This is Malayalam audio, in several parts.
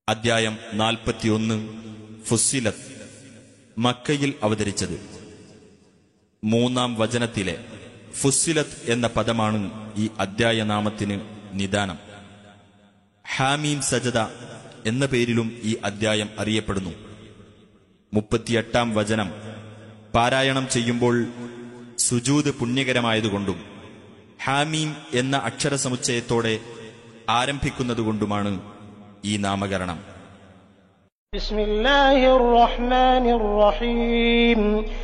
അദ്ധ്യായം 41 ഫുസ്സിലത്ത്. മക്കയിൽ അവതരിച്ചത്. 3-ാം വചനത്തിലെ ഫുസ്സിലത്ത് എന്ന പദമാണ് ഈ അദ്ധ്യായനാമത്തിന് നിദാനം. ഹാമീം സജദ എന്ന പേരിലും ഈ അദ്ധ്യായം അറിയപ്പെടുന്നു. 38-ാം വചനം പാരായണം ചെയ്യുമ്പോൾ സുജൂദ് പുണ്യകരമായതുകൊണ്ടും ഹാമീം എന്ന അക്ഷരസമുച്ചയത്തോടെ ആരംഭിക്കുന്നതുകൊണ്ടുമാണ് ഈ നാമകരണം. ബിസ്മില്ലാഹിർ റഹ്മാനിർ റഹീം.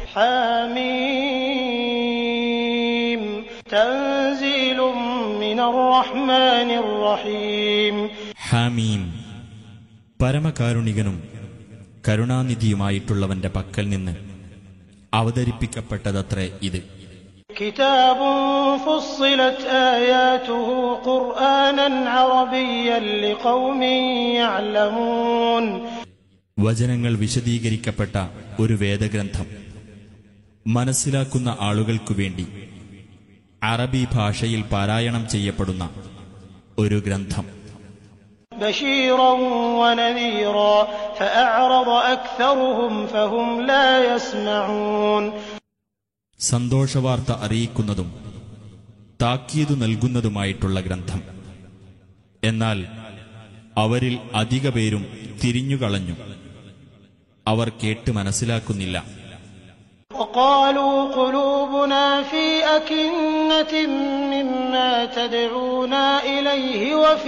ഹാമീം തൻസീലും മിനർ റഹ്മാനിർ റഹീം. ഹാമീം പരമകാരുണികനും കരുണാനിധിയുമായിട്ടുള്ളവന്റെ പക്കൽ നിന്ന് അവതരിപ്പിക്കപ്പെട്ടതത്രേ ഇത്. കിതാബുൻ ഫുസ്സിലത് ആയാതുഹു ഖുർആനൻ അറബിയ്യൻ ലിഖൗമിൻ യഅലമൂൻ. വചനങ്ങൾ വിശദീകരിക്കപ്പെട്ട ഒരു വേദഗ്രന്ഥം, മനസ്സിലാക്കുന്ന ആളുകൾക്കു വേണ്ടി അറബി ഭാഷയിൽ പാരായണം ചെയ്യപ്പെടുന്ന ഒരു ഗ്രന്ഥം. ബശീറൻ വനദീറാ ഫഅഅറദ അക്തറുഹും ഫഹും ലാ യസ്മഊൻ. സന്തോഷവാർത്ത അറിയിക്കുന്നതും താക്കീതു നൽകുന്നതുമായിട്ടുള്ള ഗ്രന്ഥം. എന്നാൽ അവരിൽ അധിക പേരും തിരിഞ്ഞുകളഞ്ഞു, അവർ കേട്ട് മനസ്സിലാക്കുന്നില്ല. وقالوا قلوبنا في أكنة مما تدعونا إليه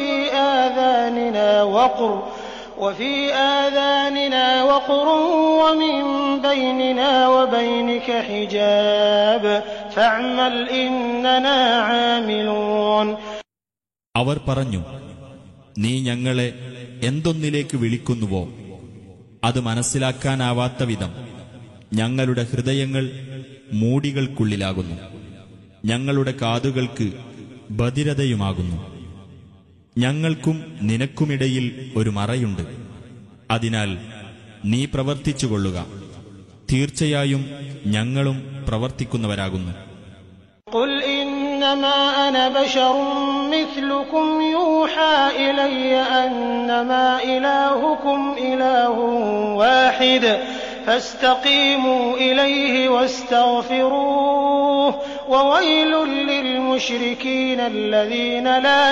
وفي آذاننا وقر ومن بيننا وبينك حجاب فاعمل إننا عاملون. അവർ പറഞ്ഞു, നീ ഞങ്ങളെ എന്തൊന്നിലേക്ക് വിളിക്കുന്നുവോ അത് മനസ്സിലാക്കാനാവാത്ത വിധം ഞങ്ങളുടെ ഹൃദയങ്ങൾ മൂടികൾക്കുള്ളിലാകുന്നു, ഞങ്ങളുടെ കാതുകൾക്ക് ബധിരതയുമാകുന്നു. ഞങ്ങൾക്കും നിനക്കുമിടയിൽ ഒരു മറയുണ്ട്, അതിനാൽ നീ പ്രവർത്തിച്ചുകൊള്ളുക, തീർച്ചയായും ഞങ്ങളും പ്രവർത്തിക്കുന്നവരാകുന്നു. ഖുൽ ഇന്നമാ അന ബശറുൻ മിസ്ലുകും യൂഹാ ഇലയ്യ അന്നമാ ഇലാഹുകും ഇലാഹുൻ വാഹിദ് فاستقيموا إليه واستغفروه وويل للمشركين الذين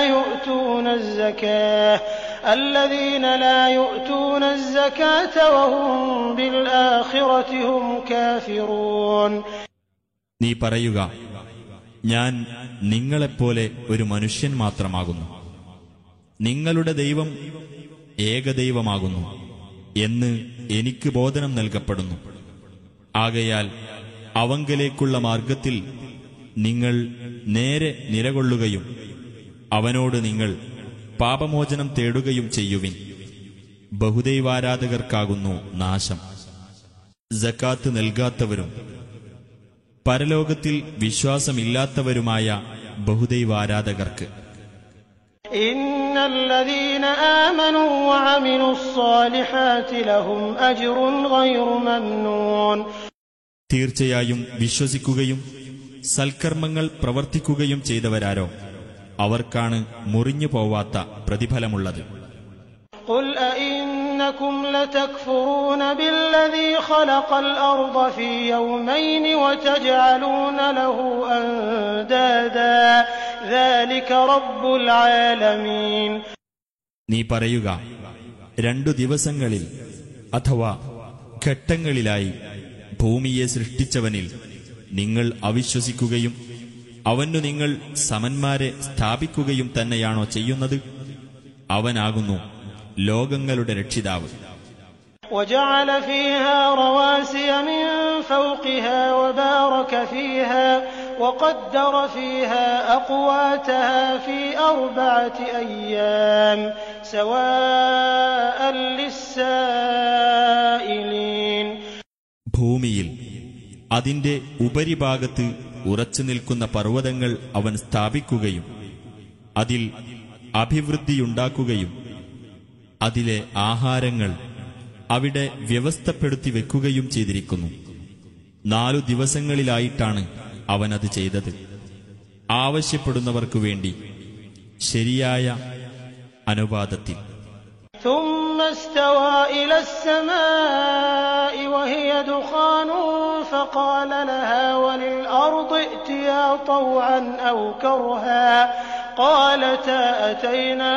لا يؤتون الزكاة وهم بالآخرة هم كافرون. നീ പറയുക, ഞാൻ നിങ്ങളെപ്പോലെ ഒരു മനുഷ്യൻ മാത്രമാകുന്നു, നിങ്ങളുടെ ദൈവം ഏകദൈവമാകുന്നു എന്ന് എനിക്ക് ബോധനം നൽകപ്പെടുന്നു. ആകയാൽ അവങ്കലേക്കുള്ള മാർഗത്തിൽ നിങ്ങൾ നേരെ നിലകൊള്ളുകയും അവനോട് നിങ്ങൾ പാപമോചനം തേടുകയും ചെയ്യുവിൻ. ബഹുദൈവാരാധകർക്കാകുന്നു നാശം. സക്കാത്ത് നൽകാത്തവരും പരലോകത്തിൽ വിശ്വാസമില്ലാത്തവരുമായ ബഹുദൈവാരാധകർക്ക് ഇന്നല്ലദീന ആമനൂ വഅമിലുസ്സാലിഹാതി ലഹും അജ്റുൻ ഗൈറു മംനൂൻ. തീർച്ചയായും വിശ്വസിക്കുകയും സൽക്കർമ്മങ്ങൾ പ്രവർത്തിക്കുകയും ചെയ്തവരാരോ അവർക്കാണ് മുറിഞ്ഞു പോവാത്ത പ്രതിഫലമുള്ളത്. ഖുൽ അഇന്നകും ലതക്ഫുറൂന ബില്ലദീ ഖലഖൽ അർദ ഫീ യൗമൈൻ വതജ്അലൂന ലഹു അൻദാദാ ദാലിക റബ്ബുൽ ആലമീൻ. നീ പറയുക, 2 ദിവസങ്ങളിൽ അഥവാ ഘട്ടങ്ങളിലായി ഭൂമിയെ സൃഷ്ടിച്ചവനിൽ നിങ്ങൾ അവിശ്വസിക്കുകയും അവനു നിങ്ങൾ സമന്മാരെ സ്ഥാപിക്കുകയും തന്നെയാണോ ചെയ്യുന്നത്? അവനാകുന്നു ലോകങ്ങളുടെ രക്ഷിതാവ്. وجعل فيها رواسي من فوقها وبارك فيها وقدر فيها أقواتها في 4 أيام سواء للسائلين. ഭൂമിയിൽ അതിന്റെ ഉപരിഭാഗത്ത് ഉറച്ചു നിൽക്കുന്ന പർവ്വതങ്ങൾ അവൻ സ്ഥാപിക്കുകയും അതിൽ അഭിവൃദ്ധിയുണ്ടാക്കുകയും അതിലെ ആഹാരങ്ങൾ അവിടെ വ്യവസ്ഥപ്പെടുത്തി വെക്കുകയും ചെയ്തിരിക്കുന്നു. 4 ദിവസങ്ങളിലായിട്ടാണ് അവനത് ചെയ്തത്. ആവശ്യപ്പെടുന്നവർക്കു വേണ്ടി ശരിയായ അനുപാതത്തിൽ. ثم استوى إلى السماء وهي دخان فقال لها وللأرض ائتيا طوعا أو كرها قالتا أتينا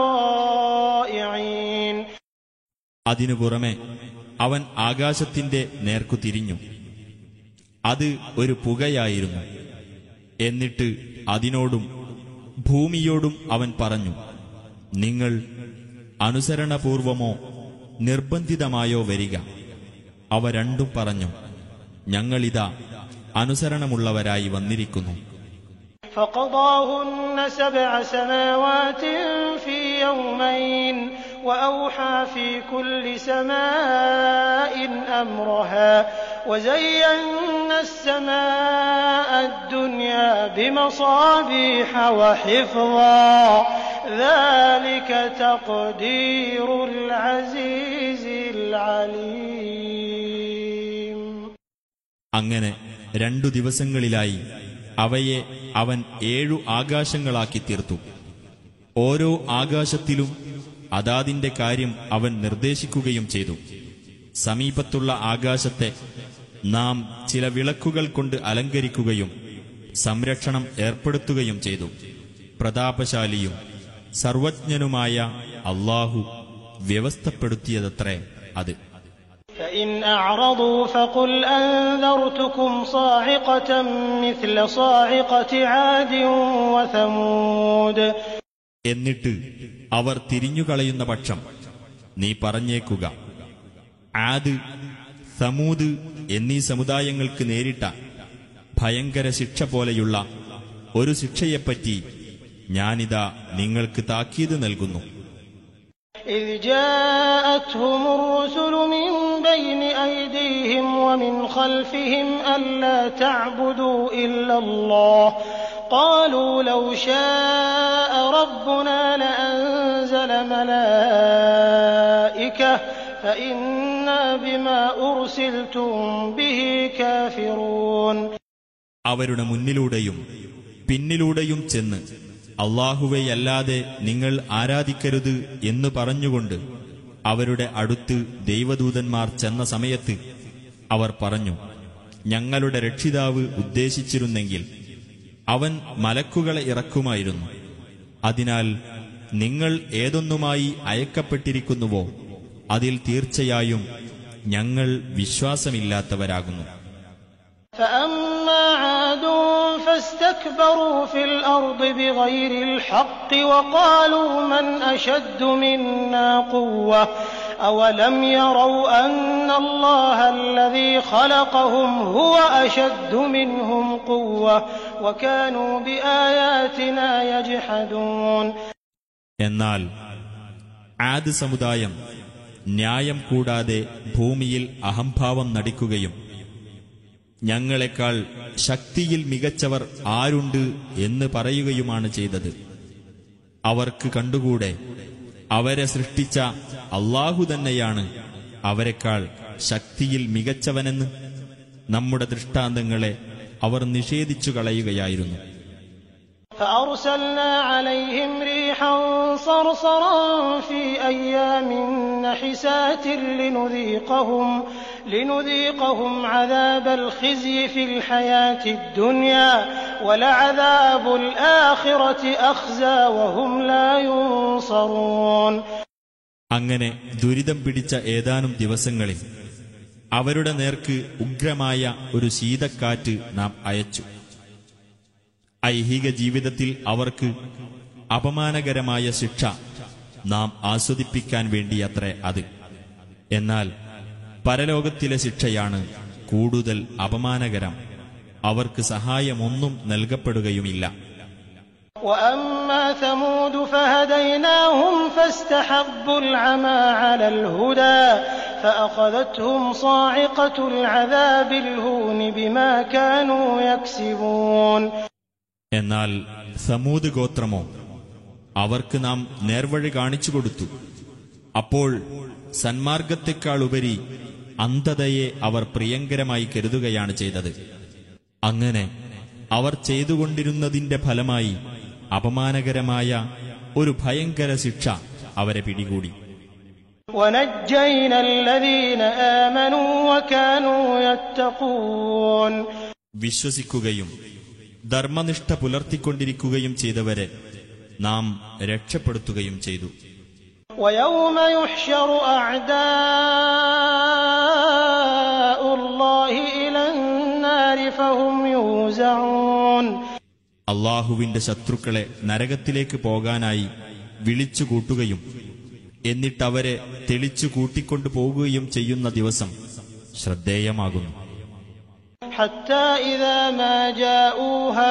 طائعين. അതിനു പുറമെ അവൻ ആകാശത്തിന്റെ നേർക്കു തിരിഞ്ഞു. അത് ഒരു പുകയായിരുന്നു. എന്നിട്ട് അതിനോടും ഭൂമിയോടും അവൻ പറഞ്ഞു, നിങ്ങൾ അനുസരണപൂർവമോ നിർബന്ധിതമായോ വരിക. അവ രണ്ടും പറഞ്ഞു, ഞങ്ങളിതാ അനുസരണമുള്ളവരായി വന്നിരിക്കുന്നു. فقضاهن 7 سماوات في يومين وأوحى في كل سماء أمرها وزينا السماء الدنيا بمصابيح وحفظا ذلك تقدير العزيز العليم. അങ്ങനെ 2 ദിവസങ്ങളിലായി അവയെ അവൻ 7 ആകാശങ്ങളാക്കി തീർത്തു. ഓരോ ആകാശത്തിലും അതാതിന്റെ കാര്യം അവൻ നിർദ്ദേശിക്കുകയും ചെയ്തു. സമീപത്തുള്ള ആകാശത്തെ നാം ചില വിളക്കുകൾ കൊണ്ട് അലങ്കരിക്കുകയും സംരക്ഷണം ഏർപ്പെടുത്തുകയും ചെയ്തു. പ്രതാപശാലിയും സർവജ്ഞനുമായ അല്ലാഹു വ്യവസ്ഥപ്പെടുത്തിയതത്രേ അത്. فإن أعرضوا فقل أنذرتكم صاعقة مثل صاعقة عاد وثمود. എന്നിട്ട് അവർ തിരിഞ്ഞുകളയുന്ന പക്ഷം നീ പറഞ്ഞേക്കുക, ആദ്, സമൂദ് എന്നീ സമുദായങ്ങൾക്ക് നേരിട്ട ഭയങ്കര ശിക്ഷ പോലെയുള്ള ഒരു ശിക്ഷയെപ്പറ്റി ഞാനിതാ നിങ്ങൾക്ക് താക്കീത് നൽകുന്നു. إذ جاءتهم الرسل من بين أيديهم ومن خلفهم ألا تعبدوا إلا الله قالوا لو شاء ربنا لأنزل ملائكة فإنا بما أرسلتم به كافرون. അവരുടെ മുന്നിലൂടെയും പിന്നിലൂടെയും ചെന്ന് അല്ലാഹുവെയല്ലാതെ നിങ്ങൾ ആരാധിക്കരുത് എന്ന് പറഞ്ഞുകൊണ്ട് അവരുടെ അടുത്ത് ദൈവദൂതന്മാർ ചെന്ന സമയത്ത് അവർ പറഞ്ഞു, ഞങ്ങളുടെ രക്ഷിതാവ് ഉദ്ദേശിച്ചിരുന്നെങ്കിൽ അവൻ മലക്കുകളെ ഇറക്കുമായിരുന്നു. അതിനാൽ നിങ്ങൾ ഏതൊന്നുമായി അയക്കപ്പെട്ടിരിക്കുന്നുവോ അതിൽ തീർച്ചയായും ഞങ്ങൾ വിശ്വാസമില്ലാത്തവരാകുന്നു. فأما عاد فاستكبروا في الأرض بغير الحق وقالوا من أشد منا قوة أولم يروا أن الله الذي خلقهم هو أشد منهم قوة وكانوا بآياتنا يجحدون. എന്നാൽ ആദ് സമുദായം ന്യായം കൂടാതെ ഭൂമിയിൽ അഹംഭാവം നടിക്കുകയും ഞങ്ങളെക്കാൾ ശക്തിയിൽ മികച്ചവർ ആരുണ്ട് എന്ന് പറയുകയുമാണ് ചെയ്തത്. അവർക്ക് കണ്ടുകൂടെ അവരെ സൃഷ്ടിച്ച അല്ലാഹു തന്നെയാണ് അവരെക്കാൾ ശക്തിയിൽ മികച്ചവനെന്ന്. നമ്മുടെ ദൃഷ്ടാന്തങ്ങളെ അവർ നിഷേധിച്ചു കളയുകയായിരുന്നു. فأرسلنا عليهم ريحا صرصرا في أيام نحسات لنذيقهم عذاب الخزي في الحياة الدنيا ولعذاب الآخرة أخزى وهم لا ينصرون. അങ്ങനെ ദുരിതം പിടിച്ച ഏതാനും ദിവസങ്ങളിൽ അവരുടെ നേർക്ക് ഉഗ്രമായ ഒരു ശീതക്കാറ്റ് നാം അയച്ചു. ഐഹിക ജീവിതത്തിൽ അവർക്ക് അപമാനകരമായ ശിക്ഷ നാം ആസ്വദിപ്പിക്കാൻ വേണ്ടിയത്രേ അത്. എന്നാൽ പരലോകത്തിലെ ശിക്ഷയാണ് കൂടുതൽ അപമാനകരം. അവർക്ക് സഹായമൊന്നും നൽകപ്പെടുകയുമില്ല. وأما ثمود فهديناهم فاستحبوا العمى على الهدى فأخذتهم صاعقة العذاب الهون بما كانوا يكسبون. എന്നാൽ സമൂദ് ഗോത്രമോ അവർക്ക് നാം നേർവഴി കാണിച്ചു കൊടുത്തു. അപ്പോൾ സന്മാർഗത്തെക്കാളുപരി അന്ധതയെ അവർ പ്രിയങ്കരമായി കരുതുകയാണ് ചെയ്തത്. അങ്ങനെ അവർ ചെയ്തുകൊണ്ടിരുന്നതിന്റെ ഫലമായി അപമാനകരമായ ഒരു ഭയങ്കര ശിക്ഷ അവരെ പിടികൂടി. وَنَجَّيْنَا الَّذِينَ آمَنُوا وَكَانُوا يَتَّقُونَ വിശ്വസിക്കുകയും ധർമ്മനിഷ്ഠ പുലർത്തിക്കൊണ്ടിരിക്കുകയും ചെയ്തവരെ നാം രക്ഷപ്പെടുത്തുകയും ചെയ്തു. وَيَوْمَ يُحْشَرُ أَعْدَاءُ اللَّهِ إِلَى النَّارِ فَهُمْ يُوزَعُونَ അള്ളാഹുവിന്റെ ശത്രുക്കളെ നരകത്തിലേക്ക് പോകാനായി വിളിച്ചു കൂട്ടുകയും എന്നിട്ടവരെ തെളിച്ചു കൂട്ടിക്കൊണ്ടു പോകുകയും ചെയ്യുന്ന ദിവസം ശ്രദ്ധേയമാകുന്നു. حتى إذا ما جاءوها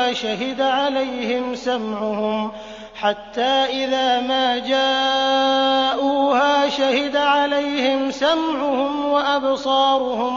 شهد عليهم سمعهم وأبصارهم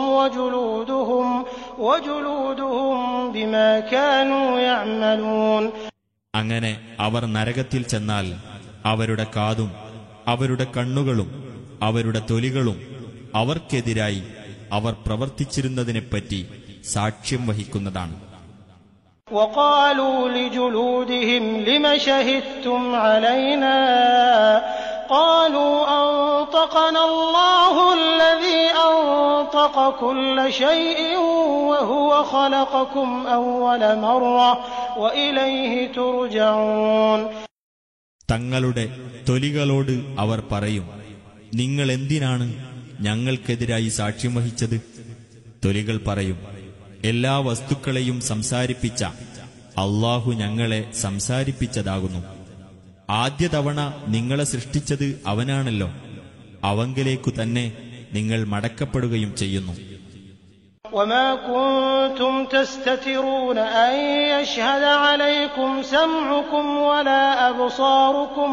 وجلودهم بما كانوا يعملون. അങ്ങനെ അവർ നരകത്തിൽ ചെന്നാൽ അവരുടെ കാതും അവരുടെ കണ്ണുകളും അവരുടെ തൊലികളും അവർക്കെതിരായി അവർ പ്രവർത്തിച്ചിരുന്നതിനെപ്പറ്റി സാക്ഷ്യം വഹിക്കുന്നതാണ്. وقالوا لجلودهم لم شهدتم علينا قالوا أنطقنا الله الذي أنطق كل شيء وهو خلقكم أول مرة وإليه ترجعون. തങ്ങളുടെ തൊലികളോട് അവർ പറയും, നിങ്ങൾ എന്തിനാണ് ഞങ്ങൾക്കെതിരായി സാക്ഷ്യം വഹിച്ചത്? തൊലികൾ പറയും, എല്ലാ വസ്തുക്കളെയും സംസാരിപ്പിച്ച അള്ളാഹു ഞങ്ങളെ സംസാരിപ്പിച്ചതാകുന്നു. ആദ്യ തവണ നിങ്ങളെ സൃഷ്ടിച്ചത് അവനാണല്ലോ, അവങ്കലേക്കു തന്നെ നിങ്ങൾ മടക്കപ്പെടുകയും ചെയ്യുന്നു. وما كنتم تستترون أن يشهد عليكم سمعكم ولا أبصاركم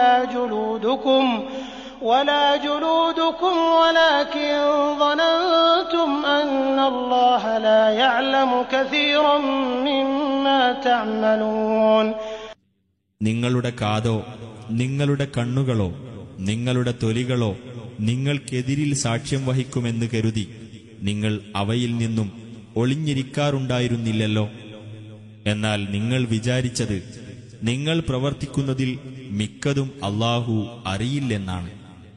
ولا جلودكم ولكن ظننتم أن الله لا يعلم كثيرا مما تعملون. നിങ്ങളുടെ കാതോ നിങ്ങളുടെ കണ്ണുകളോ നിങ്ങളുടെ തൊലികളോ നിങ്ങൾക്കെതിരിൽ സാക്ഷ്യം വഹിക്കുമെന്ന് കരുതി നിങ്ങൾ അവയിൽ നിന്നും ഒളിഞ്ഞിരിക്കാറുണ്ടായിരുന്നില്ലല്ലോ. എന്നാൽ നിങ്ങൾ വിചാരിച്ചത് നിങ്ങൾ പ്രവർത്തിക്കുന്നതിൽ മിക്കതും അല്ലാഹു അറിയില്ലെന്നാണ്.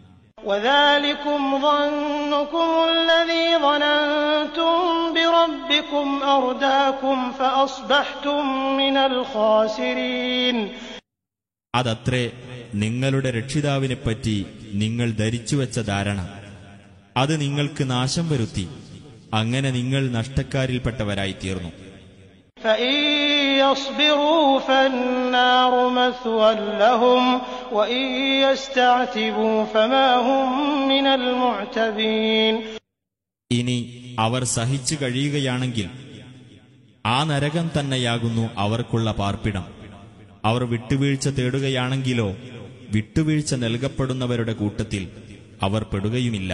وذلكم ظنكم الذي ظننتم بربكم أرداكم فأصبحتم من الخاسرين. അതത്രേ നിങ്ങളുടെ രക്ഷിതാവിനെപ്പറ്റി നിങ്ങൾ ധരിച്ചുവെച്ച ധാരണ. അത് നിങ്ങൾക്ക് നാശം വരുത്തി. അങ്ങനെ നിങ്ങൾ നഷ്ടക്കാരിൽപ്പെട്ടവരായി തീർന്നു. فإن يصبروا فالنار مثوى لهم وإن يستعتبوا فما هم من المعتبين. ഇനി അവർ സഹിച്ചു കഴിയുകയാണെങ്കിൽ ആ നരകം തന്നെയാകുന്നു അവർക്കുള്ള പാർപ്പിടം. അവർ വിട്ടുവീഴ്ച തേടുകയാണെങ്കിലോ വിട്ടുവീഴ്ച നൽകപ്പെടുന്നവരുടെ കൂട്ടത്തിൽ അവർ പെടുകയുമില്ല.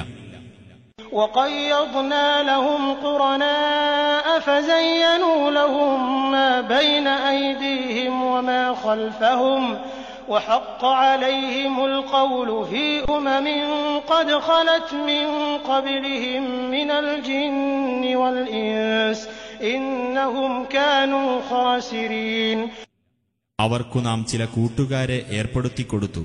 وَقَيَّضْنَا لَهُمْ قُرَنَاءَ فَزَيَّنُوا لَهُم مَّا بَيْنَ أَيْدِيهِمْ وَمَا خَلْفَهُمْ وَحَقَّ عَلَيْهِمُ الْقَوْلُ فِي أُمَمٍ قَدْ خَلَتْ مِن قَبْلِهِم مِّنَ الْجِنِّ وَالْإِنسِ إِنَّهُمْ كَانُوا خَاسِرِينَ. അവർക്കു നാം ചില കൂട്ടുകാരെ ഏർപ്പെടുത്തിക്കൊടുത്തു.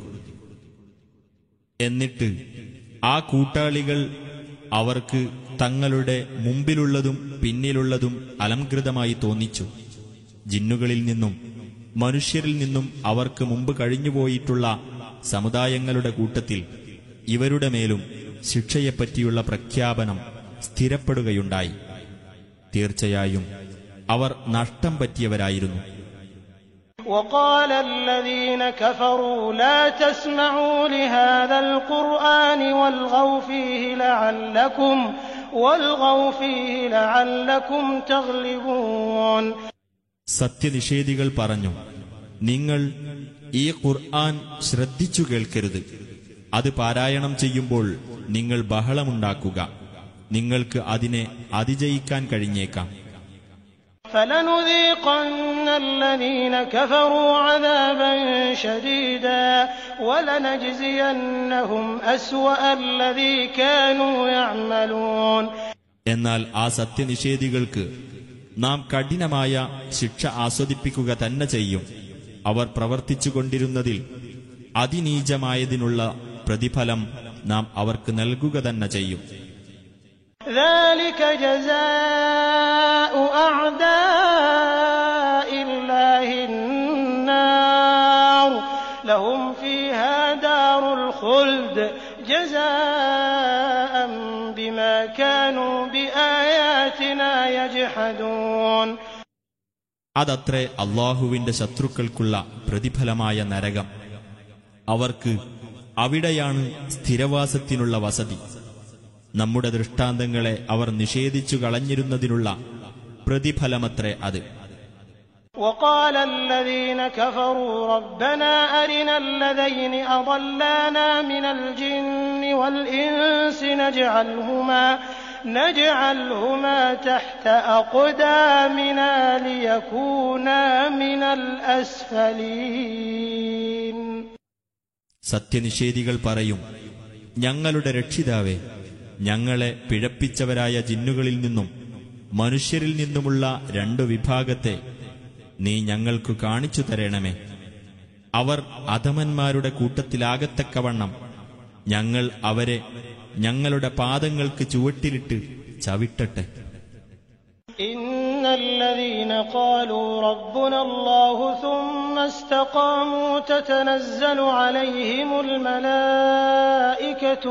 എന്നിട്ട് ആ കൂട്ടാളികൾ അവർക്ക് തങ്ങളുടെ മുമ്പിലുള്ളതും പിന്നിലുള്ളതും അലംകൃതമായി തോന്നിച്ചു. ജിന്നുകളിൽ നിന്നും മനുഷ്യരിൽ നിന്നും അവർക്ക് മുമ്പ് കഴിഞ്ഞുപോയിട്ടുള്ള സമുദായങ്ങളുടെ കൂട്ടത്തിൽ ഇവരുടെ മേലും ശിക്ഷയെപ്പറ്റിയുള്ള പ്രഖ്യാപനം സ്ഥിരപ്പെടുകയുണ്ടായി. തീർച്ചയായും അവർ നഷ്ടം പറ്റിയവരായിരുന്നു. وقال الذين كفروا لا تسمعوا لهذا القرآن والغوا فيه لعلكم تغلبون. സത്യനിഷേധികൾ പറഞ്ഞു, നിങ്ങൾ ഈ ഖുർആൻ ശ്രദ്ധിച്ചു കേൾക്കരുത്. അത് പാരായണം ചെയ്യുമ്പോൾ നിങ്ങൾ ബഹളമുണ്ടാക്കുക. നിങ്ങൾക്ക് അതിനെ അതിജയിക്കാൻ കഴിഞ്ഞേക്കാം. فَلَنُذِيقَنَّ الَّذِينَ كَفَرُوا عَذَابًا شَدِيدًا وَلَنَجْزِيَنَّهُمْ أَسْوَأَ الَّذِي كَانُوا يَعْمَلُونَ. എന്നാൽ ആ സത്യനിഷേധികൾക്ക് നാം കഠിനമായ ശിക്ഷ ആസ്വദിപ്പിക്കുക തന്നെ ചെയ്യും. അവർ പ്രവർത്തിച്ചുകൊണ്ടിരുന്നതിൽ അതിനീചമായതിനുള്ള പ്രതിഫലം നാം അവർക്ക് നൽകുക തന്നെ ചെയ്യും. ذلك جزاء أعداء الله النار لهم فيها دار الخلد جزاء بما كانوا بآياتنا يجحدون. അതത്രേ അല്ലാഹുവിന്റെ ശത്രുക്കൾക്കുള്ള പ്രതിഫലമായ നരകം. അവർക്ക് അവിടെയാണ് സ്ഥിരവാസത്തിനുള്ള വസതി. നമ്മുടെ ദൃഷ്ടാന്തങ്ങളെ അവർ നിഷേധിച്ചു കളഞ്ഞിരുന്നതിനുള്ള പ്രതിഫലമത്രേ അത്. وقال الذين كفروا ربنا أرنا الذين أضلانا من الجن والإنس نجعلهما تحت أقدامنا ليكونا من الأسفلين. സത്യനിഷേധികൾ പറയും, ഞങ്ങളുടെ രക്ഷിതാവേ, ഞങ്ങളെ പിഴപ്പിച്ചവരായ ജിന്നുകളിൽ നിന്നും മനുഷ്യരിൽ നിന്നുമുള്ള 2 വിഭാഗത്തെ നീ ഞങ്ങൾക്കു കാണിച്ചു തരണമേ. അവർ അധമന്മാരുടെ കൂട്ടത്തിലാകത്തക്കവണ്ണം ഞങ്ങൾ അവരെ ഞങ്ങളുടെ പാദങ്ങൾക്ക് ചുവട്ടിലിട്ട് ചവിട്ടട്ടെ. ഇന്നല്ലദീന ഖാലൂ റബ്ബുനല്ലാഹു സുമ്മ ഇസ്തഖാമൂ തതനസ്സലു അലൈഹിമുൽ മലായികതു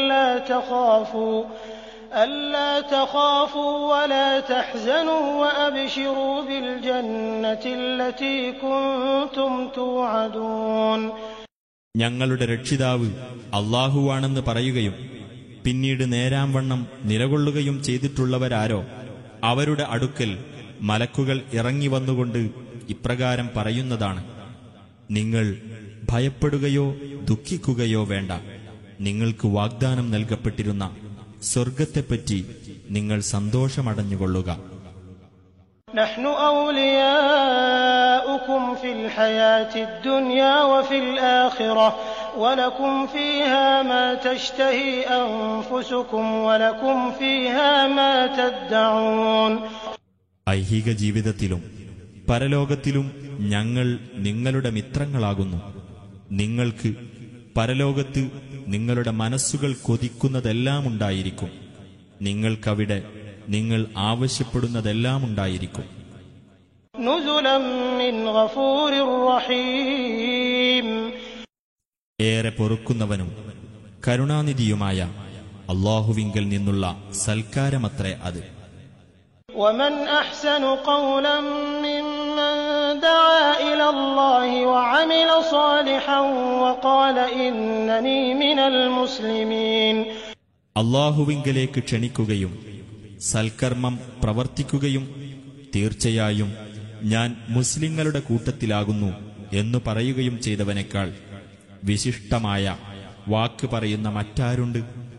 ألا تخافوا ولا تحزنوا وأبشروا بالجنة التي كنتم توعدون. ഞങ്ങളുടെ രക്ഷിതാവ് അല്ലാഹുവാണെന്ന് പറയുകയും പിന്നീട് നേരാംവണ്ണം നിലകൊള്ളുകയും ചെയ്തിട്ടുള്ളവരാരോ അവരുടെ അടുക്കൽ മലക്കുകൾ ഇറങ്ങി വന്നുകൊണ്ട് ഇപ്രകാരം പറയുന്നതാണ്: നിങ്ങൾ ഭയപ്പെടുകയോ ദുഃഖിക്കുകയോ വേണ്ട. നിങ്ങൾക്ക് വാഗ്ദാനം നൽകപ്പെട്ടിരുന്ന സ്വർഗത്തെപ്പറ്റി നിങ്ങൾ സന്തോഷമടഞ്ഞുകൊള്ളുക. നഹ്നു ഔലിയാഉകും ഫിൽ ഹയാത്തിദ് ദുനിയാ വഫിൽ ആഖിറഹ് വലകും ഫീഹാ മാ തശ്തഹി അൻഫുസുകും വലകും ഫീഹാ മാ തദ്ദഊൻ. ഐഹിക ജീവിതത്തിലും പരലോകത്തിലും ഞങ്ങൾ നിങ്ങളുടെ മിത്രങ്ങളാകുന്നു. നിങ്ങൾക്ക് പരലോകത്ത് നിങ്ങളുടെ മനസ്സുകൾ കൊതിക്കുന്നതെല്ലാം ഉണ്ടായിരിക്കും. നിങ്ങൾക്കവിടെ നിങ്ങൾ ആവശ്യപ്പെടുന്നതെല്ലാം ഉണ്ടായിരിക്കും. നുസുലൻ മിൻ ഗഫൂരിർ റഹീം. ഏറെ പൊറുക്കുന്നവനും കരുണാനിധിയുമായ അല്ലാഹുവിങ്കൽ നിന്നുള്ള സൽക്കാരമത്രേ അത്. വമൻ അഹ്സനു ഖൗലൻ മിമ്മൻ ദഅ ഇലല്ലാഹി വഅമില സാലിഹൻ വഖാല ഇന്നനീ മിനൽ മുസ്ലിമീൻ. അല്ലാഹുവിങ്കലേക്ക് ക്ഷണിക്കുകയും സൽക്കർമ്മം പ്രവർത്തിക്കുകയും തീർച്ചയായും ഞാൻ മുസ്ലിങ്ങളുടെ കൂട്ടത്തിലാകുന്നു എന്നു പറയുകയും ചെയ്തവനേക്കാൾ വിശിഷ്ടമായ വാക്ക് പറയുന്ന മറ്റാരുണ്ട്?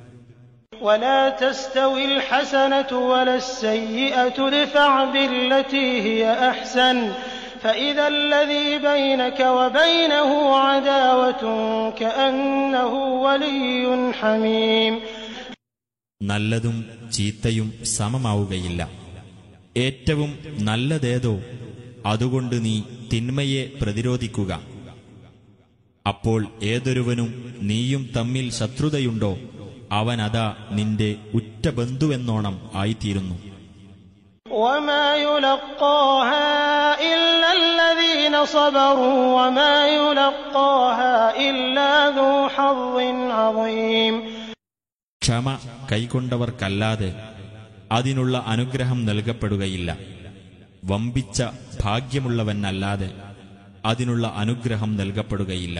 ولا تستوي الحسنة ولا السيئة ادفع بالتي هي أحسن فإذا الذي بينك وبينه عداوة كأنه ولي حميم. നല്ലതും ചീത്തയും സമമാവുകയില്ല. ഏറ്റവും നല്ലതേതോ അതുകൊണ്ട് നീ തിന്മയെ പ്രതിരോധിക്കുക. അപ്പോൾ ഏതൊരുവനും നീയും തമ്മിൽ ശത്രുതയുണ്ടോ അവനതാ നിന്റെ ഉറ്റ ബന്ധുവെന്നോണം ആയിത്തീരുന്നു. وما يلقاها إلا الذين صبروا وما يلقاها إلا ذو حظ عظيم. ക്ഷമ കൈക്കൊണ്ടവർക്കല്ലാതെ അതിനുള്ള അനുഗ്രഹം നൽകപ്പെടുകയില്ല. വമ്പിച്ച ഭാഗ്യമുള്ളവനല്ലാതെ അതിനുള്ള അനുഗ്രഹം നൽകപ്പെടുകയില്ല.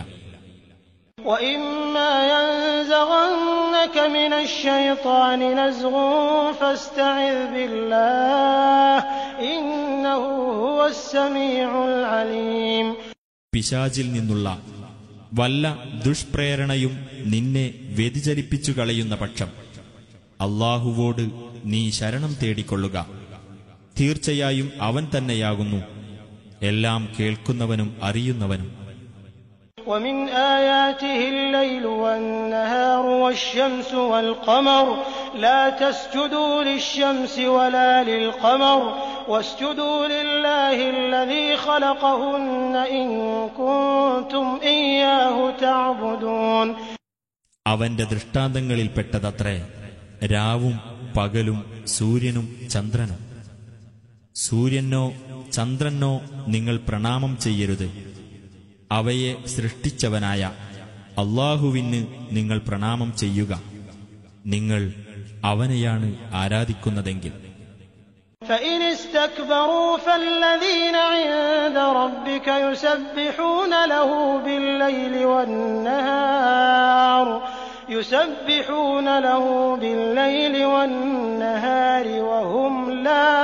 وإما ينزغنك من الشيطان نزغ فاستعذ بالله إنه هو السميع العليم. പിശാചിൽ നിന്നുള്ള വല്ല ദുഷ്പ്രേരണയും നിന്നെ വ്യതിചലിപ്പിച്ചു കളയുന്ന പക്ഷം അല്ലാഹുവോട് നീ ശരണം തേടിക്കൊള്ളുക. തീർച്ചയായും അവൻ തന്നെയാകുന്നു എല്ലാം കേൾക്കുന്നവനും അറിയുന്നവനും. ومن آياته الليل والنهار والشمس والقمر لا تسجدوا للشمس ولا للقمر واسجدوا لله الذي خلقهن إن كنتم إياه تعبدون. അവന്റെ ദൃഷ്ടാന്തങ്ങളിൽപ്പെട്ടതത്രേ രാവും പകലും സൂര്യനും ചന്ദ്രനും. സൂര്യനോ ചന്ദ്രനോ നിങ്ങൾ പ്രണാമം ചെയ്യരുത്. അവയെ സൃഷ്ടിച്ചവനായ അല്ലാഹുവിന് നിങ്ങൾ പ്രണാമം ചെയ്യുക. നിങ്ങൾ അവനെയാണ് ആരാധിക്കുന്നതെങ്കിൽ. فإن استكبروا فالذين عند ربك يسبحون له بالليل والنهار وهم لا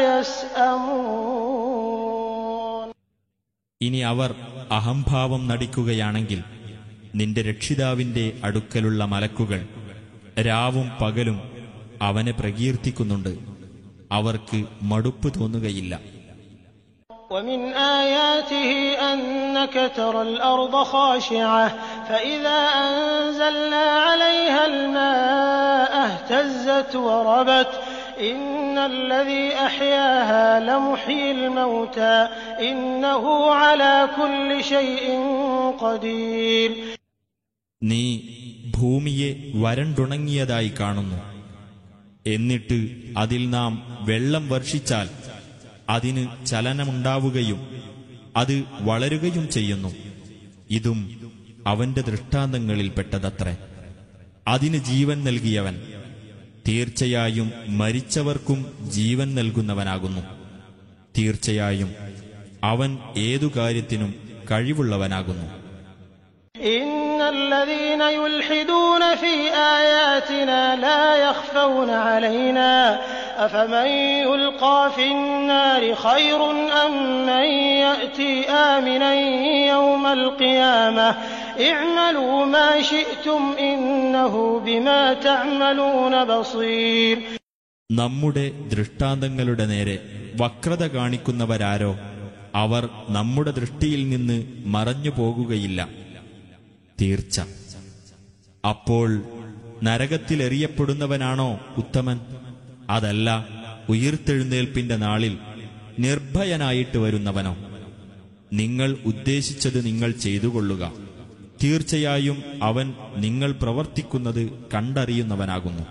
يسأمون. ഇനി അവർ അഹംഭാവം നടിക്കുകയാണെങ്കിൽ നിന്റെ രക്ഷിതാവിന്റെ അടുക്കലുള്ള മലക്കുകൾ രാവും പകലും അവനെ പ്രകീർത്തിക്കുന്നുണ്ട്. അവർക്ക് മടുപ്പ് തോന്നുകയില്ല. ومن آياته أنك ترى الأرض خاشعة فإذا أنزلنا عليها الماء اهتزت وربت إن الذي أحياها لمحيي الموتى إنه على كل شيء قدير. നീ ഭൂമിയെ വരണ്ടുണങ്ങിയതായി കാണുന്നു. എന്നിട്ട് അതിൽ നാം വെള്ളം വർഷിച്ചാൽ അതിന് ചലനമുണ്ടാവുകയും അത് വളരുകയും ചെയ്യുന്നു. ഇതും അവന്റെ ദൃഷ്ടാന്തങ്ങളിൽപ്പെട്ടതത്രേ. അതിന് ജീവൻ നൽകിയവൻ തീർച്ചയായും മരിച്ചവർക്കും ജീവൻ നൽകുന്നവനാകുന്നു. തീർച്ചയായും അവൻ ഏതു കാര്യത്തിനും കഴിവുള്ളവനാകുന്നു. إن الذين يلحدون في آياتنا لا يخفون علينا أفمن يلقى في النار خير أم من يأتي آمنا يوم القيامة اعملوا ما شئتم إنه بما تعملون بصير. നമ്മുടെ ദൃഷ്ടാന്തങ്ങളുടെ നേരെ വക്രത കാണിക്കുന്നവരാരോ അവർ നമ്മുടെ ദൃഷ്ടിയിൽ നിന്ന് മറഞ്ഞു പോകുകയില്ല. തീർച്ച അപ്പോൾ നരകത്തിലെറിയപ്പെടുന്നവനാണോ ഉത്തമൻ? അതല്ല ഉയിർത്തെഴുന്നേൽപ്പിന്റെ നാളിൽ നിർഭയനായിട്ട് വരുന്നവനോ? നിങ്ങൾ ഉദ്ദേശിച്ചത് നിങ്ങൾ ചെയ്തുകൊള്ളുക. തീർച്ചയായും അവൻ നിങ്ങൾ പ്രവർത്തിക്കുന്നത് കണ്ടറിയുന്നവനാകുന്നു.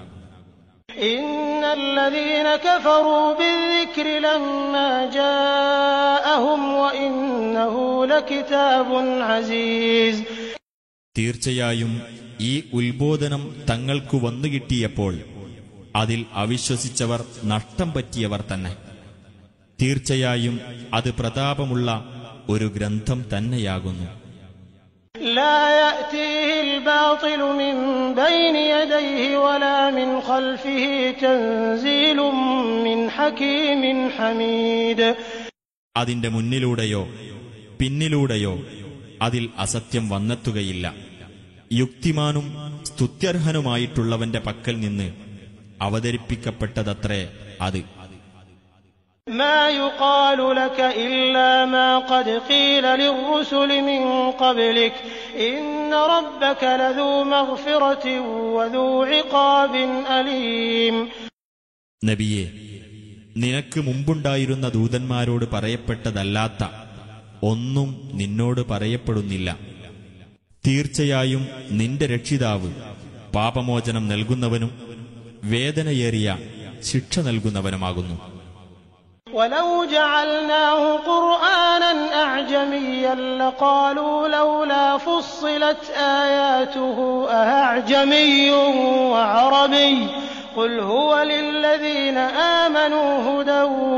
الذين كفروا بالذكر لما جاءهم وإنه لكتاب عزيز. തീർച്ചയായും ഈ ഉത്ബോധനം തങ്ങൾക്കു വന്നുകിട്ടിയപ്പോൾ അതിൽ അവിശ്വസിച്ചവർ നഷ്ടം പറ്റിയവർ തന്നെ. തീർച്ചയായും അത് പ്രതാപമുള്ള ഒരു ഗ്രന്ഥം തന്നെയാകുന്നു. لا يأتيه الباطل من بين يديه ولا من خلفه تنزيل من حكيم حميد. അതിന്റെ മുന്നിലൂടെയോ പിന്നിലൂടെയോ അതിൽ അസത്യം വന്നെത്തുകയില്ല. യുക്തിമാനും സ്തുത്യർഹനുമായിട്ടുള്ളവന്റെ പക്കൽ നിന്ന് അവതരിപ്പിക്കപ്പെട്ടതത്രേ അത്. ما يقال لك إلا ما قد قيل للرسل من قبلك إن ربك لذو مغفرة وذو عقاب أليم. നബിയെ, നിനക്ക് മുമ്പുണ്ടായിരുന്ന ദൂതന്മാരോട് പറയപ്പെട്ടതല്ലാത്ത ഒന്നും നിന്നോട് പറയപ്പെടുന്നില്ല. തീർച്ചയായും നിന്റെ രക്ഷിതാവ് പാപമോചനം നൽകുന്നവനും വേദനയേറിയ ശിക്ഷ നൽകുന്നവനുമാകുന്നു. ولو جعلناه قرآنا أعجميا لقالوا لولا فصلت آياته أأعجمي وعربي قل هو للذين آمنوا هدى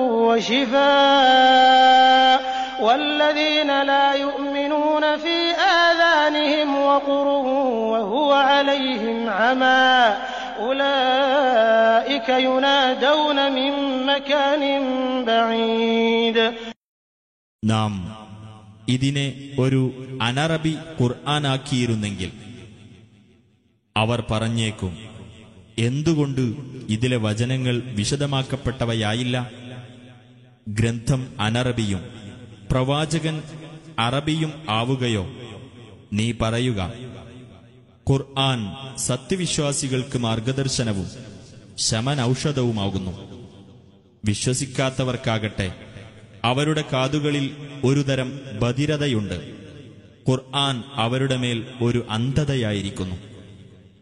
وشفاء والذين لا يؤمنون في آذانهم وقر وهو عليهم عمى أولئك ينادون من مكان بعيد. നാം ഇതിനെ ഒരു അനറബി ഖുർആനാക്കിയിരുന്നെങ്കിൽ അവർ പറഞ്ഞേക്കും, എന്തുകൊണ്ട് ഇതിലെ വചനങ്ങൾ വിശദമാക്കപ്പെട്ടവയായില്ല? ഗ്രന്ഥം അനറബിയും പ്രവാചകൻ അറബിയും ആവുകയോ? നീ പറയുക, ഖുർആൻ സത്യവിശ്വാസികൾക്ക് മാർഗദർശനവും ശമനൌഷധവുമാകുന്നു. വിശ്വസിക്കാത്തവർക്കാകട്ടെ അവരുടെ കാതുകളിൽ ഒരുതരം ബധിരതയുണ്ട്. ഖുർആൻ അവരുടെ മേൽ ഒരു അന്ധതയായിരിക്കുന്നു.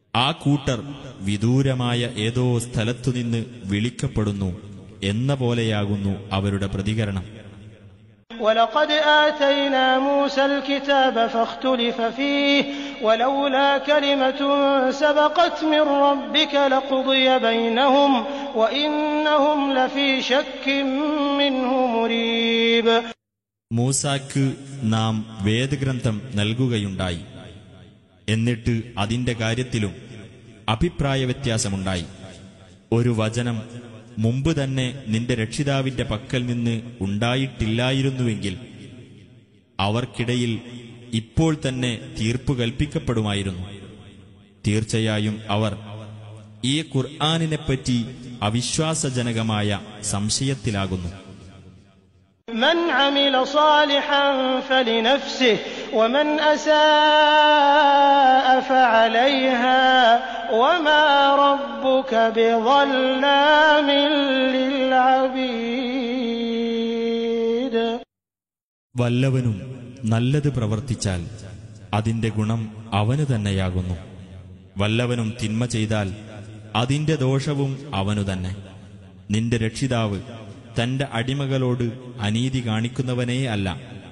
ആ കൂട്ടർ വിദൂരമായ ഏതോ സ്ഥലത്തുനിന്ന് വിളിക്കപ്പെടുന്നു എന്ന പോലെയാകുന്നു അവരുടെ പ്രതികരണം. وَلَقَدْ آتَيْنَا مُوسَى الْكِتَابَ فَاخْتُلِفَ فِيهِ وَلَوْلَا كَلِمَةٌ سَبَقَتْ مِنْ رَبِّكَ لَقُضِيَ بَيْنَهُمْ وَإِنَّهُمْ لَفِي شَكٍّ مِّنْهُ مُرِيبٍ. മൂസാക്ക് നാം വേദഗ്രന്ഥം നൽകുകയുണ്ടായി. എന്നിട്ട് അതിന്റെ കാര്യത്തിലും അഭിപ്രായ വ്യത്യാസമുണ്ടായി. ഒരു വചനം മുമ്പ് തന്നെ നിന്റെ രക്ഷിതാവിന്റെ പക്കൽ നിന്ന് ഉണ്ടായിട്ടില്ലായിരുന്നുവെങ്കിൽ അവർക്കിടയിൽ ഇപ്പോൾ തന്നെ തീർപ്പു കൽപ്പിക്കപ്പെടുമായിരുന്നു. തീർച്ചയായും അവർ ഈ ഖുർആനിനെപ്പറ്റി അവിശ്വാസജനകമായ സംശയത്തിലാകുന്നു. من عمل صالحا فلنفسه ومن أساء فعليها وما ربك بظلام للعبيد. വല്ലവനും നല്ലത് പ്രവർത്തിച്ചാൽ അതിന്റെ ഗുണം അവനു തന്നെയാകുന്നു. വല്ലവനും തിന്മ ചെയ്താൽ അതിന്റെ ദോഷവും അവനു തന്നെ. നിന്റെ രക്ഷിതാവ് തന്റെ അടിമകളോട് അനീതി കാണിക്കുന്നവനേ അല്ല.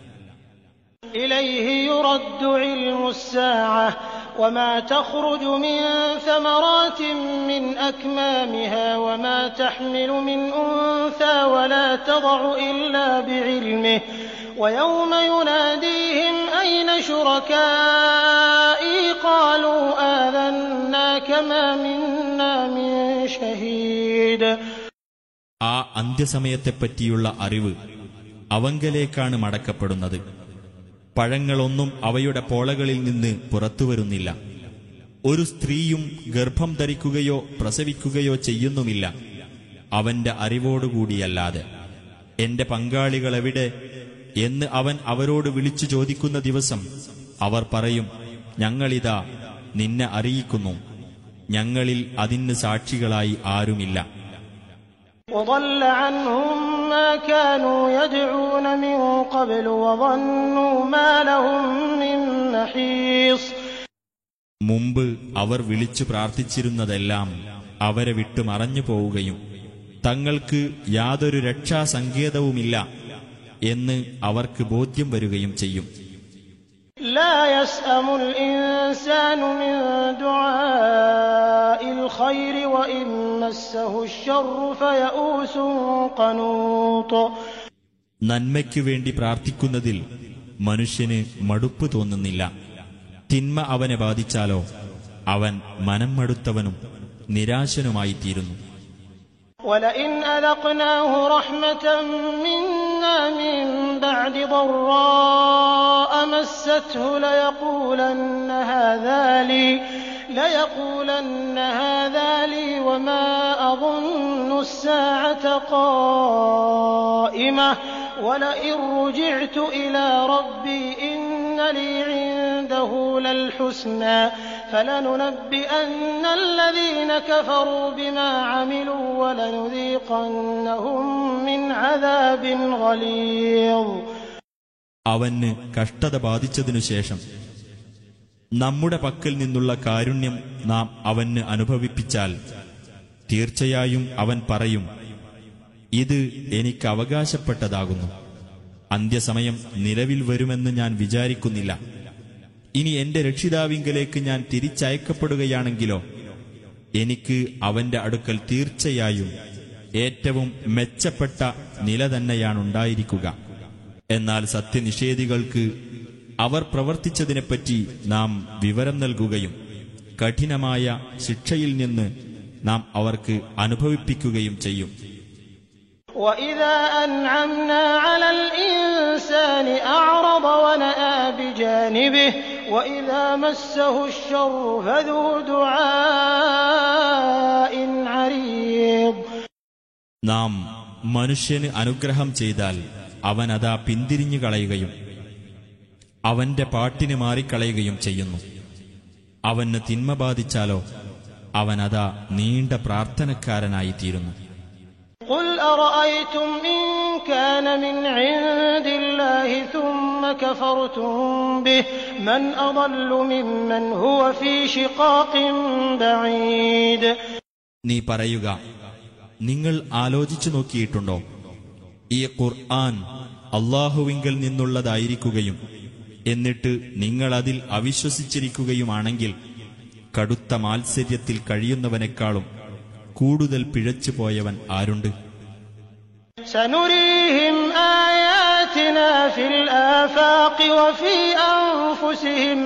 إليه يرد علم الساعة وما تخرج من ثمرات من أكمامها وما تحمل من أنثى ولا تضع إلا بعلمه ويوم يناديهم أين شركائي قالوا آذناك ما منا من شهيد. ആ അന്ത്യസമയത്തെപ്പറ്റിയുള്ള അറിവ് അവങ്കലേക്കാണ് മടക്കപ്പെടുന്നത്. പഴങ്ങളൊന്നും അവയുടെ പോളകളിൽ നിന്ന് പുറത്തുവരുന്നില്ല. ഒരു സ്ത്രീയും ഗർഭം ധരിക്കുകയോ പ്രസവിക്കുകയോ ചെയ്യുന്നുമില്ല അവന്റെ അറിവോടുകൂടിയല്ലാതെ. എന്റെ പങ്കാളികളെവിടെ എന്ന് അവൻ അവരോട് വിളിച്ചു ചോദിക്കുന്ന ദിവസം അവർ പറയും, ഞങ്ങളിതാ നിന്നെ അറിയിക്കുന്നു, ഞങ്ങളിൽ അതിന് സാക്ഷികളായി ആരുമില്ല. وضل عنهم ما كانوا يدعون من قبل وظنوا ما لهم من محيص. മുമ്പ് അവർ വിളിച്ചു പ്രാർത്ഥിച്ചിരുന്നതെല്ലാം അവരെ വിട്ടു മറഞ്ഞു പോവുകയും തങ്ങൾക്ക് യാതൊരു രക്ഷാസങ്കേതവുമില്ല എന്ന് അവർക്ക് ബോധ്യം വരികയും ചെയ്യും. لا يسأم الإنسان من دعاء الخير وإن مسه الشر فيئوس قنوط. നന്മയ്ക്കു വേണ്ടി പ്രാർത്ഥിക്കുന്നതിൽ മനുഷ്യന് മടുപ്പ് തോന്നുന്നില്ല. തിന്മ അവനെ ബാധിച്ചാലോ അവൻ മനം മടുത്തവനും നിരാശനുമായിത്തീരുന്നു. وَلَئِنْ أَذَقْنَاهُ رَحْمَةً مِنَّا مِن بَعْدِ ضَرَّاءَ مَسَّتْهُ لَيَقُولَنَّ هَذَا لِي وَمَا أَظُنُّ السَّاعَةَ قَائِمَةً وَلَئِن رُّجِعْتُ إِلَىٰ رَبِّي إِنَّ لِي عِندَهُ لَلْحُسْنَىٰ فَلَنُنَبِّئَنَّ الَّذِينَ كَفَرُوا بِمَا عَمِلُوا وَلَنُذِيقَنَّهُم مِّنْ عَذَابٍ غَلِيظٍ. അവന് കഷ്ടത ബാധിച്ചതിനുശേഷം നമ്മുടെ പക്കൽ നിന്നുള്ള കാരുണ്യം നാം അവന് അനുഭവിപ്പിച്ചാൽ തീർച്ചയായും അവൻ പറയും, ഇത് എനിക്ക് അവകാശപ്പെട്ടതാകുന്നു. അന്ത്യസമയം നിലവിൽ വരുമെന്ന് ഞാൻ വിചാരിക്കുന്നില്ല. ഇനി എന്റെ രക്ഷിതാവിങ്കലേക്ക് ഞാൻ തിരിച്ചയക്കപ്പെടുകയാണെങ്കിലോ എനിക്ക് അവന്റെ അടുക്കൽ തീർച്ചയായും ഏറ്റവും മെച്ചപ്പെട്ട നില തന്നെയാണുണ്ടായിരിക്കുക. എന്നാൽ സത്യനിഷേധികൾക്ക് അവർ പ്രവർത്തിച്ചതിനെപ്പറ്റി നാം വിവരം നൽകുകയും കഠിനമായ ശിക്ഷയിൽ നിന്ന് നാം അവർക്ക് അനുഭവിപ്പിക്കുകയും ചെയ്യും. وَإِذَا أَنْعَمْنَا عَلَى الْإِنسَانِ أَعْرَضَ وَنَأَىٰ بِجَانِبِهِ وَإِذَا مَسَّهُ الشَّرُّ فَذُو دُعَاءٍ عَرِيضٍ. നാം മനുഷ്യന് അനുഗ്രഹം ചെയ്താൽ അവനതാ പിന്തിരിഞ്ഞു കളയുകയും അവന്റെ പാട്ടിന് മാറിക്കളയുകയും ചെയ്യുന്നു. അവന് തിന്മ ബാധിച്ചാലോ അവനതാ നീണ്ട പ്രാർത്ഥനക്കാരനായിത്തീരുന്നു. قُلْ أَرَأَيْتُمْ إِن كان من عند الله ثم كفرتم به من أضل ممن هو في شقاق بعيد. നീ പറയുക, നിങ്ങൾ ആലോചിച്ചു നോക്കിയിട്ടുണ്ടോ, ഈ ഖുർആൻ അല്ലാഹുവിങ്കൽ നിന്നുള്ളതായിരിക്കുകയും എന്നിട്ട് നിങ്ങൾ അതിൽ അവിശ്വസിച്ചിരിക്കുകയുമാണെങ്കിൽ കടുത്ത മാത്സര്യത്തിൽ കഴിയുന്നവനേക്കാളും കൂടുതൽ പിഴച്ചു പോയവൻ ആരുണ്ട്? سنريهم آياتنا في الآفاق وفي أنفسهم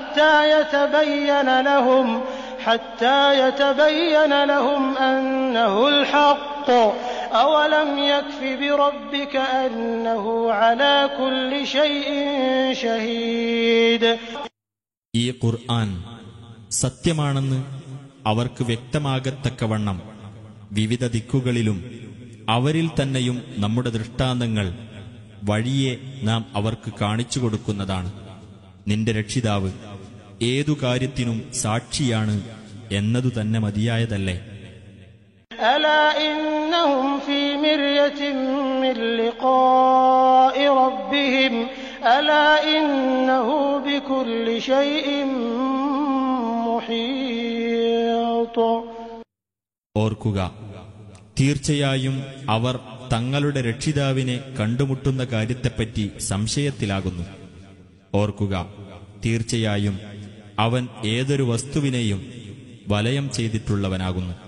حتى يتبين لهم أنه الحق أولم يكف بربك أنه على كل شيء شهيد. ഈ ഖുർആൻ സത്യമാണെന്ന് അവർക്ക് വ്യക്തമാകത്തക്കവണ്ണം വിവിധ ദിക്കുകളിലും അവരിൽ തന്നെയും നമ്മുടെ ദൃഷ്ടാന്തങ്ങൾ വഴിയെ നാം അവർക്ക് കാണിച്ചു കൊടുക്കുന്നതാണ്. നിന്റെ രക്ഷിതാവ് ഏതു കാര്യത്തിനും സാക്ഷിയാണ് എന്നതു തന്നെ മതിയായതല്ലേ. ألا إنهم في مرية من لقاء ربهم ألا إنه بكل شيء محيط. ഓർക്കുക, തീർച്ചയായും അവർ തങ്ങളുടെ രക്ഷിതാവിനെ കണ്ടുമുട്ടുന്ന കാര്യത്തെപ്പറ്റി സംശയത്തിലാകുന്നു. ഓർക്കുക, തീർച്ചയായും അവൻ ഏതൊരു വസ്തുവിനെയും വലയം ചെയ്തിട്ടുള്ളവനാകുന്നു.